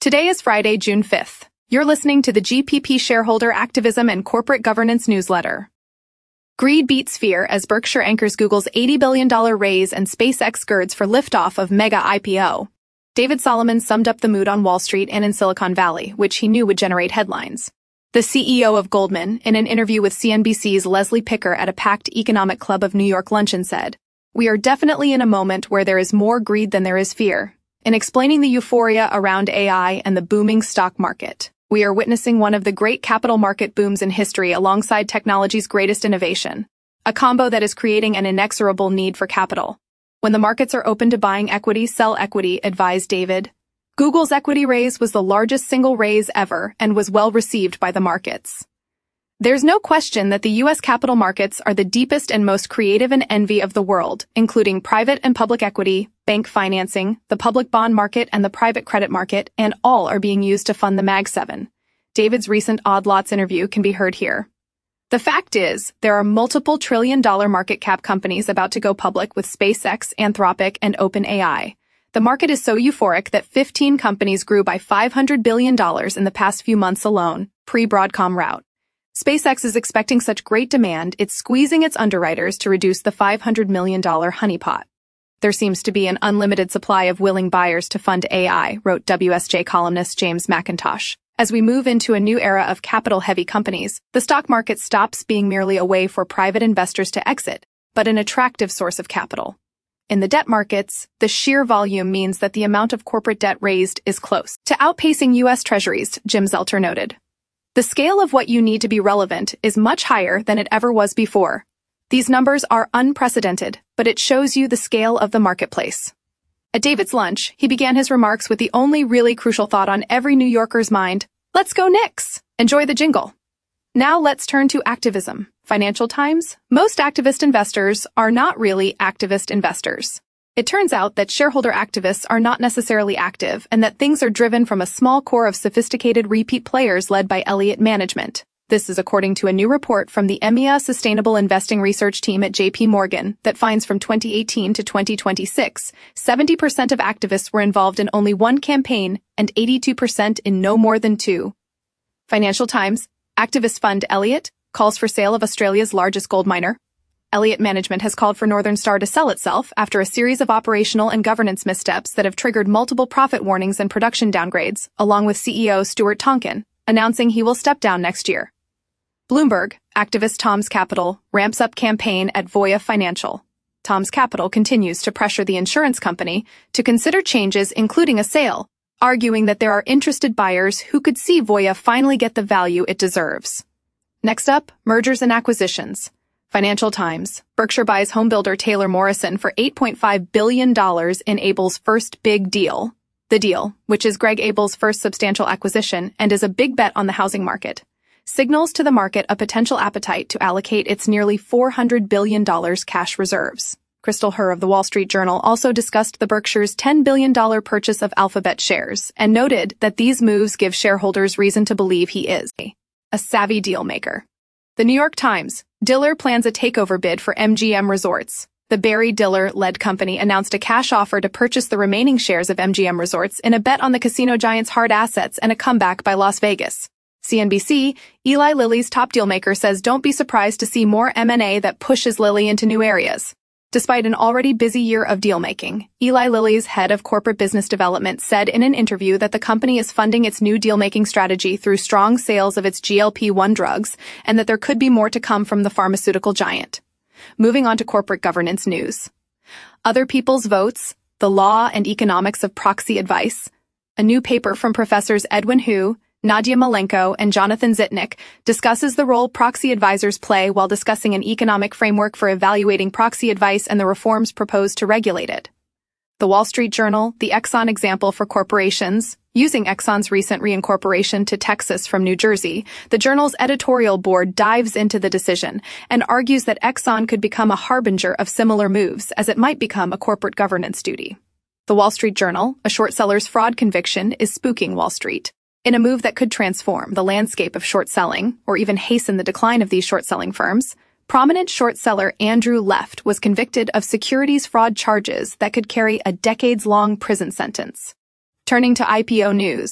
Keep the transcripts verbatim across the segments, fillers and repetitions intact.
Today is Friday, June fifth. You're listening to the G P P Shareholder Activism and Corporate Governance Newsletter. Greed beats fear as Berkshire anchors Google's eighty billion dollars raise and SpaceX girds for liftoff of mega I P O. David Solomon summed up the mood on Wall Street and in Silicon Valley, which he knew would generate headlines. The C E O of Goldman, in an interview with C N B C's Leslie Picker at a packed Economic Club of New York luncheon said, "We are definitely in a moment where there is more greed than there is fear." In explaining the euphoria around A I and the booming stock market, we are witnessing one of the great capital market booms in history alongside technology's greatest innovation, a combo that is creating an inexorable need for capital. When the markets are open to buying equity, sell equity, advised David. Google's equity raise was the largest single raise ever and was well received by the markets. There's no question that the U S capital markets are the deepest and most creative and envy of the world, including private and public equity, bank financing, the public bond market, and the private credit market, and all are being used to fund the Mag seven. David's recent Odd Lots interview can be heard here. The fact is, there are multiple trillion-dollar market cap companies about to go public with SpaceX, Anthropic, and OpenAI. The market is so euphoric that fifteen companies grew by five hundred billion dollars in the past few months alone, pre-Broadcom route. SpaceX is expecting such great demand, it's squeezing its underwriters to reduce the five hundred million dollars honeypot. There seems to be an unlimited supply of willing buyers to fund A I, wrote W S J columnist James McIntosh. As we move into a new era of capital-heavy companies, the stock market stops being merely a way for private investors to exit, but an attractive source of capital. In the debt markets, the sheer volume means that the amount of corporate debt raised is close to outpacing U S Treasuries, Jim Zelter noted. The scale of what you need to be relevant is much higher than it ever was before. These numbers are unprecedented, but it shows you the scale of the marketplace. At David's lunch, he began his remarks with the only really crucial thought on every New Yorker's mind: let's go Knicks! Enjoy the jingle. Now let's turn to activism. Financial Times: most activist investors are not really activist investors. It turns out that shareholder activists are not necessarily active and that things are driven from a small core of sophisticated repeat players led by Elliott Management. This is according to a new report from the E M E A Sustainable Investing Research Team at J P Morgan that finds from twenty eighteen to twenty twenty-six, seventy percent of activists were involved in only one campaign and eighty-two percent in no more than two. Financial Times: activist fund Elliott calls for sale of Australia's largest gold miner. Elliott Management has called for Northern Star to sell itself after a series of operational and governance missteps that have triggered multiple profit warnings and production downgrades, along with C E O Stuart Tonkin announcing he will step down next year. Bloomberg: activist Tom's Capital ramps up campaign at Voya Financial. Tom's Capital continues to pressure the insurance company to consider changes, including a sale, arguing that there are interested buyers who could see Voya finally get the value it deserves. Next up, mergers and acquisitions. Financial Times: Berkshire buys homebuilder Taylor Morrison for eight point five billion dollars in Abel's first big deal. The deal, which is Greg Abel's first substantial acquisition and is a big bet on the housing market, signals to the market a potential appetite to allocate its nearly four hundred billion dollars cash reserves. Crystal Herr of the Wall Street Journal also discussed the Berkshire's ten billion dollars purchase of Alphabet shares and noted that these moves give shareholders reason to believe he is a savvy deal maker. The New York Times: Diller plans a takeover bid for M G M Resorts. The Barry Diller-led company announced a cash offer to purchase the remaining shares of M G M Resorts in a bet on the casino giant's hard assets and a comeback by Las Vegas. C N B C: Eli Lilly's top dealmaker says don't be surprised to see more M and A that pushes Lilly into new areas. Despite an already busy year of deal-making, Eli Lilly's head of corporate business development said in an interview that the company is funding its new deal-making strategy through strong sales of its G L P one drugs and that there could be more to come from the pharmaceutical giant. Moving on to corporate governance news. Other People's Votes: The Law and Economics of Proxy Advice. A new paper from Professors Edwin Hu, Nadia Malenko, and Jonathan Zitnik discusses the role proxy advisors play while discussing an economic framework for evaluating proxy advice and the reforms proposed to regulate it. The Wall Street Journal: The Exxon Example for Corporations. Using Exxon's recent reincorporation to Texas from New Jersey, the journal's editorial board dives into the decision and argues that Exxon could become a harbinger of similar moves as it might become a corporate governance duty. The Wall Street Journal: A short seller's fraud conviction is spooking Wall Street. In a move that could transform the landscape of short selling, or even hasten the decline of these short-selling firms, prominent short seller Andrew Left was convicted of securities fraud charges that could carry a decades-long prison sentence. Turning to I P O news,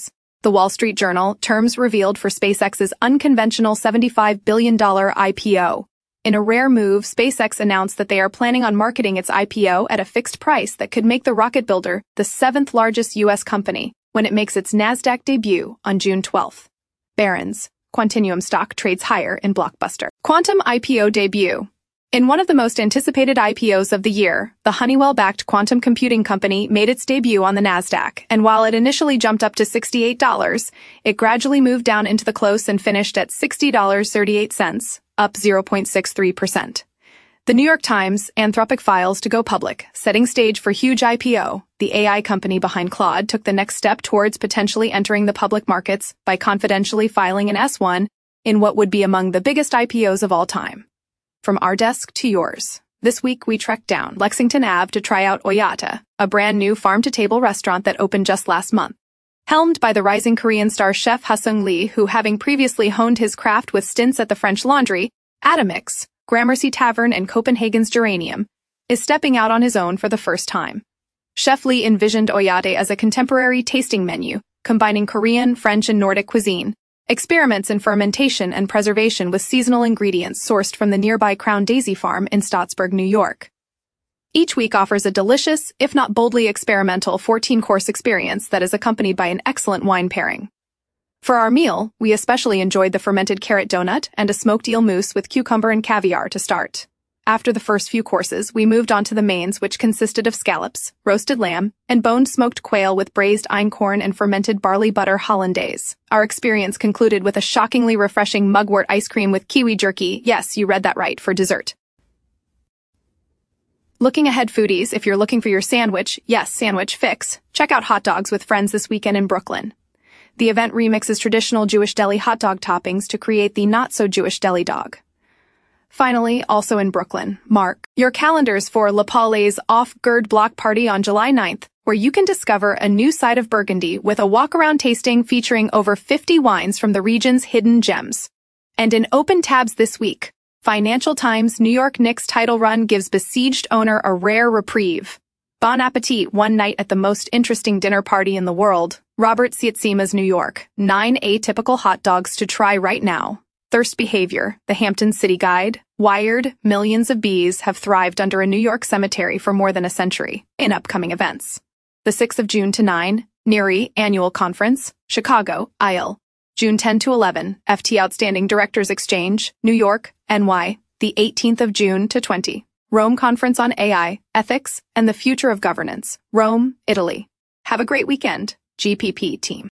The Wall Street Journal, terms revealed for SpaceX's unconventional seventy-five billion dollars I P O. In a rare move, SpaceX announced that they are planning on marketing its I P O at a fixed price that could make the rocket builder the seventh largest U S company when it makes its NASDAQ debut on June twelfth. Barron's, Quantinuum stock trades higher in Blockbuster. Quantum I P O debut. In one of the most anticipated I P Os of the year, the Honeywell-backed quantum computing company made its debut on the NASDAQ, and while it initially jumped up to sixty-eight dollars, it gradually moved down into the close and finished at sixty dollars and thirty-eight cents, up zero point six three percent. The New York Times, Anthropic files to go public, setting stage for huge I P O. The A I company behind Claude took the next step towards potentially entering the public markets by confidentially filing an S one in what would be among the biggest I P Os of all time. From our desk to yours. This week we trekked down Lexington Avenue to try out Oyata, a brand new farm-to-table restaurant that opened just last month. Helmed by the rising Korean star chef Ha-Sung Lee, who, having previously honed his craft with stints at the French Laundry, Atomix, Gramercy Tavern, and Copenhagen's Geranium, is stepping out on his own for the first time. Chef Lee envisioned Oyate as a contemporary tasting menu, combining Korean, French, and Nordic cuisine, experiments in fermentation and preservation with seasonal ingredients sourced from the nearby Crown Daisy Farm in Stottsburg, New York. Each week offers a delicious, if not boldly experimental, fourteen-course experience that is accompanied by an excellent wine pairing. For our meal, we especially enjoyed the fermented carrot donut and a smoked eel mousse with cucumber and caviar to start. After the first few courses, we moved on to the mains, which consisted of scallops, roasted lamb, and boned smoked quail with braised einkorn and fermented barley butter hollandaise. Our experience concluded with a shockingly refreshing mugwort ice cream with kiwi jerky. Yes, you read that right, for dessert. Looking ahead, foodies, if you're looking for your sandwich, yes, sandwich fix, check out Hot Dogs with Friends this weekend in Brooklyn. The event remixes traditional Jewish deli hot dog toppings to create the not-so-Jewish deli dog. Finally, also in Brooklyn, mark your calendars for Le Palais Off-Gerd Block Party on July ninth, where you can discover a new side of Burgundy with a walk-around tasting featuring over fifty wines from the region's hidden gems. And in open tabs this week, Financial Times' New York Knicks title run gives besieged owner a rare reprieve. Bon appetit, one night at the most interesting dinner party in the world. Robert Sietzima's New York, nine atypical hot dogs to try right now. Thirst Behavior, The Hampton City Guide, Wired, millions of bees have thrived under a New York cemetery for more than a century. In upcoming events. The sixth of June to ninth, N I R I Annual Conference, Chicago, I L. June tenth to eleventh, F T Outstanding Directors Exchange, New York, N Y. The eighteenth of June to twentieth, Rome Conference on A I, Ethics, and the Future of Governance, Rome, Italy. Have a great weekend, G P P team.